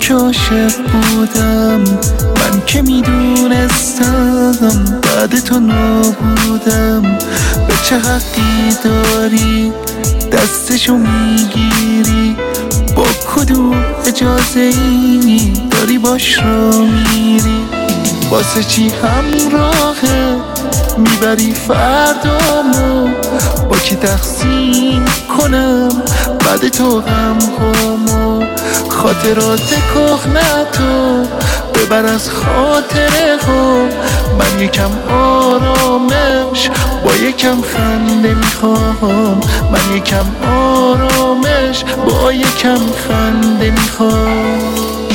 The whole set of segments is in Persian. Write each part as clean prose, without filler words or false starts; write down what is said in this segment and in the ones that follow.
که عاشق بودم، من که میدونستم بعد تو نبودم. به چه حقی داری دستشو میگیری؟ با کدوم اجازه ای داری باش رو میری؟ واسه چی همراهه میبری فردامو؟ با کی تقسیم کنم بعد تو غم همو؟ خاطرات کهنتو ببر از خاطره ها. من یکم آرامش با یکم خنده میخوام. من یکم آرامش با یکم خنده میخوام.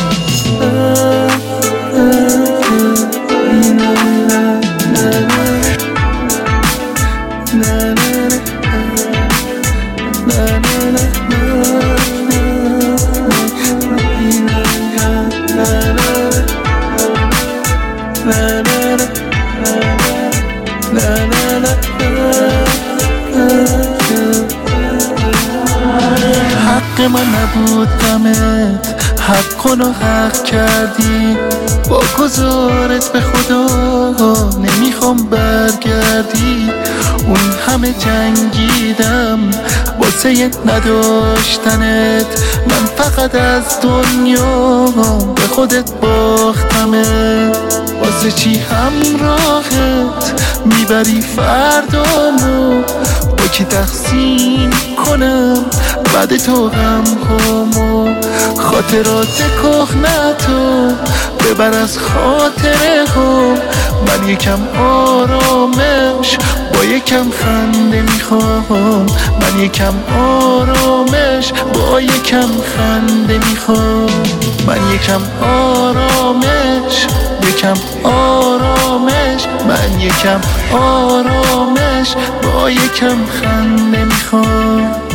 حق من نبود دمت، حقونو حق کردی. با گذارت به خدا نمیخوام برگردی. اون همه جنگیدم واسه نداشتنت، من فقط از دنیا به خودت باختمت. واسه چی همراهت میبری فردامو؟ با کی تقسیم کنم بعد تو غم همو؟ خاطرات کهنتو ببر از خاطره ها. من یکم آرامش با یکم خنده میخوام. من یکم آرامش با یکم خنده میخوام. من یکم آرامش، یکم آرامش. من یکم آرامش با یکم خنده میخوام.